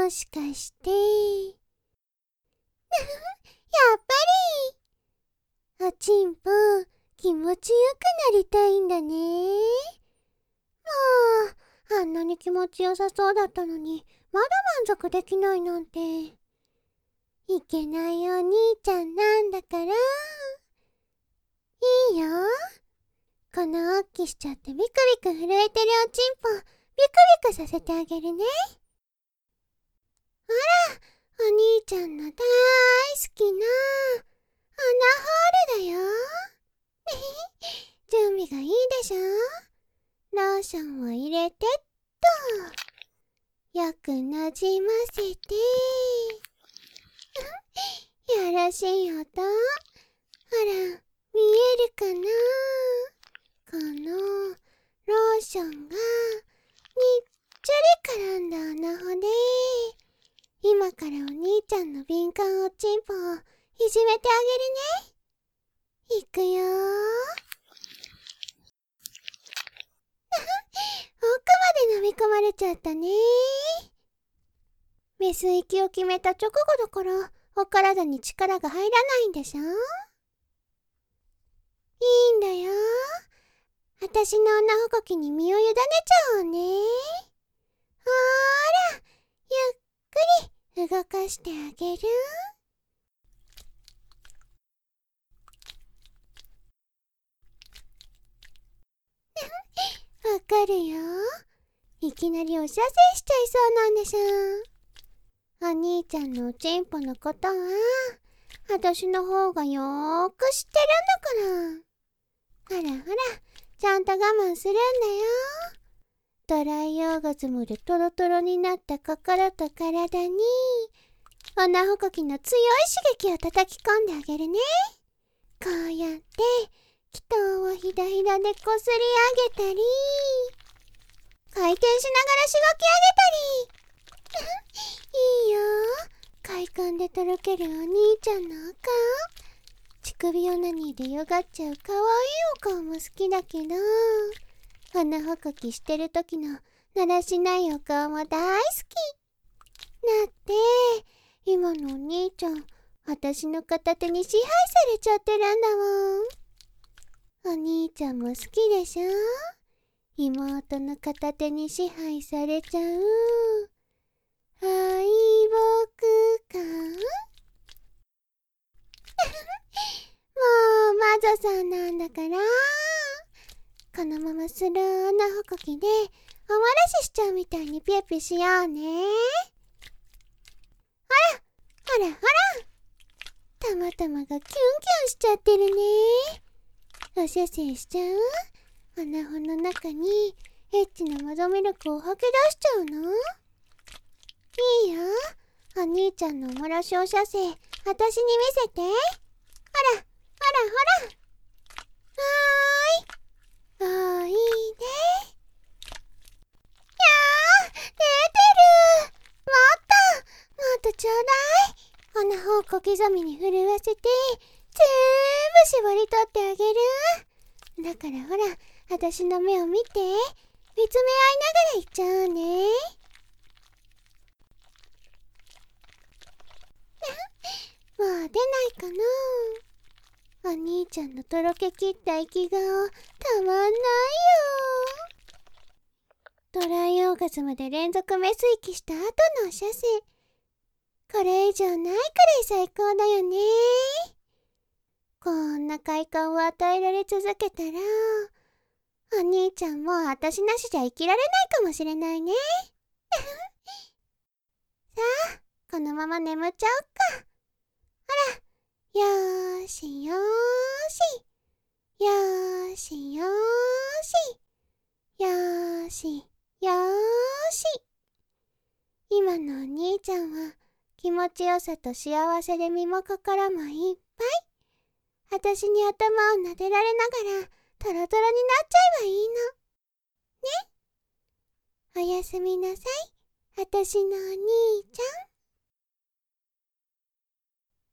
もしかして。やっぱり。おちんぽ、気持ちよくなりたいんだね。もう、あんなに気持ちよさそうだったのに、まだ満足できないなんて。いけないお兄ちゃんなんだから。いいよ。このおっきしちゃってビクビク震えてるおちんぽ、ビクビクさせてあげるね。ほら、お兄ちゃんの大好きな穴ホールだよ。準備がいいでしょ。ローションを入れてっと。よくなじませて。よろしい音。ほら、見えるかな。このローションがにっちゃり絡んだ穴穂で、今からお兄ちゃんの敏感おちんぽをいじめてあげるね。いくよー。奥まで飲み込まれちゃったね。メス息を決めた直後だからお体に力が入らないんでしょ。いいんだよ。私の女ほこきに身を委ねちゃおうね。ほーら、ゆっくり動かしてあげる。わかるよ。いきなりおしゃせしちゃいそうなんでしょ。お兄ちゃんのおちんぽのことは私の方がよーく知ってるんだから。ほらほら、ちゃんと我慢するんだよ。ドライオーガズムでトロトロになった心と体に女ほこきの強い刺激を叩き込んであげるね。こうやって気筒をひだひだでこすり上げたり、回転しながらしごき上げたり。いいよ。快感でとろけるお兄ちゃんのお顔。乳首オナニーでよがっちゃうかわいいお顔も好きだけど、穴ほこきしてる時のだらしないお顔も大好き。だって今のお兄ちゃん、私の片手に支配されちゃってるんだもん。お兄ちゃんも好きでしょ。妹の片手に支配されちゃう敗北感。もう魔女さんなんだから。このままする穴ほこきでおもらししちゃうみたいにピュピュしようね。ほらほらほら、たまたまがキュンキュンしちゃってるね。おしゃせいしちゃう。穴穂の中にエッチなマゾミルクを吐き出しちゃうの。いいよ。お兄ちゃんのおもらしおしゃせい、私に見せて。ほらほらほら。はーい、おいで。出てる。もっとちょうだい。穴ほう小刻みに震わせて全部絞り取ってあげる。だからほら、私の目を見て。見つめ合いながら言っちゃうね。もう出ないかな。お兄ちゃんのとろけきった生き顔、たまんないよ。ドライオーガズムで連続メス息した後のお射精。これ以上ないくらい最高だよね。こんな快感を与えられ続けたら、お兄ちゃんも私なしじゃ生きられないかもしれないね。さあ、このまま眠っちゃおっか。ほら、よーしよーし。よーしよーし。よーしよーし。今のお兄ちゃんは気持ちよさと幸せで身も心もいっぱい。私に頭を撫でられながらトロトロになっちゃえばいいの。ね。おやすみなさい。私のお兄ちゃん。